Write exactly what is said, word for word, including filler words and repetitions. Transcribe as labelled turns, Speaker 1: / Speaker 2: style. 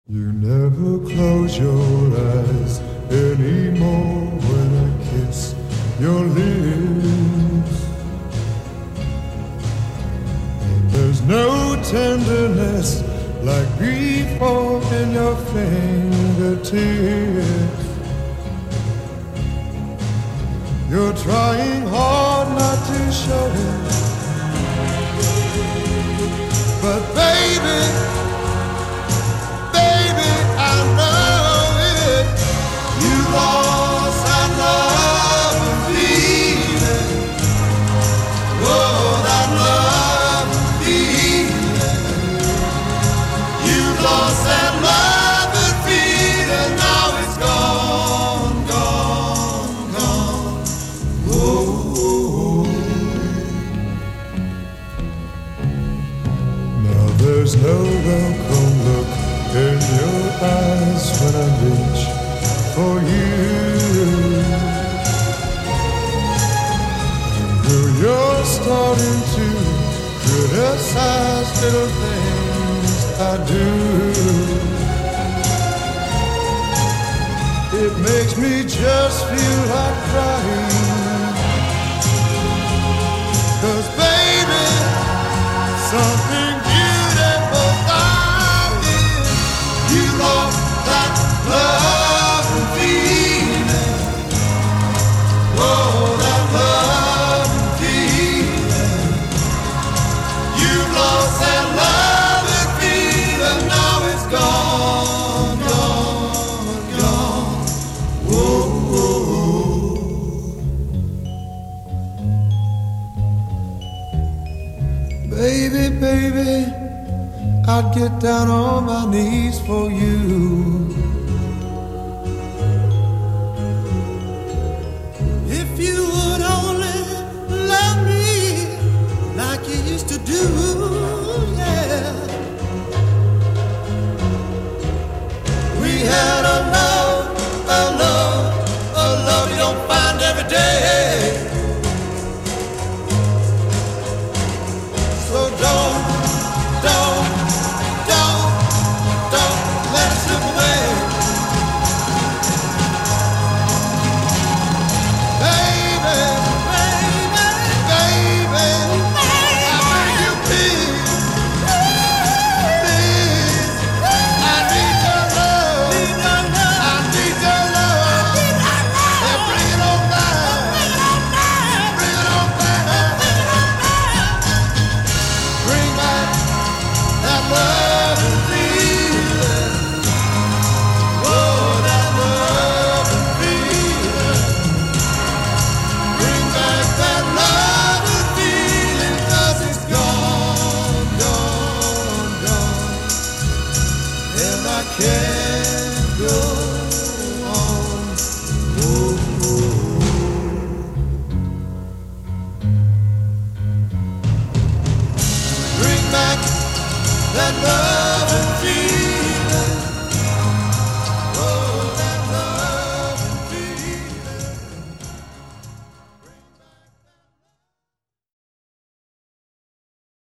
Speaker 1: You never close your eyes anymore when I kiss your lips. And there's no tenderness like before in your fingertips. You're trying hard not to show it, but baby, lost that love and feeling. Oh, that love and feeling. You lost that love and feeling. Now it's gone, gone, gone. Oh. Now there's no welcome look in your eyes when I reach for you. And you're starting to criticize little things I do. It makes me just feel like crying, 'cause baby, something beautiful about it. You lost that love. Oh, that love and feeling. You've lost that love and feeling. Now it's gone, gone, gone. Whoa, whoa. Baby, baby, I'd get down on my knees for you.
Speaker 2: You would only love me like you used to do.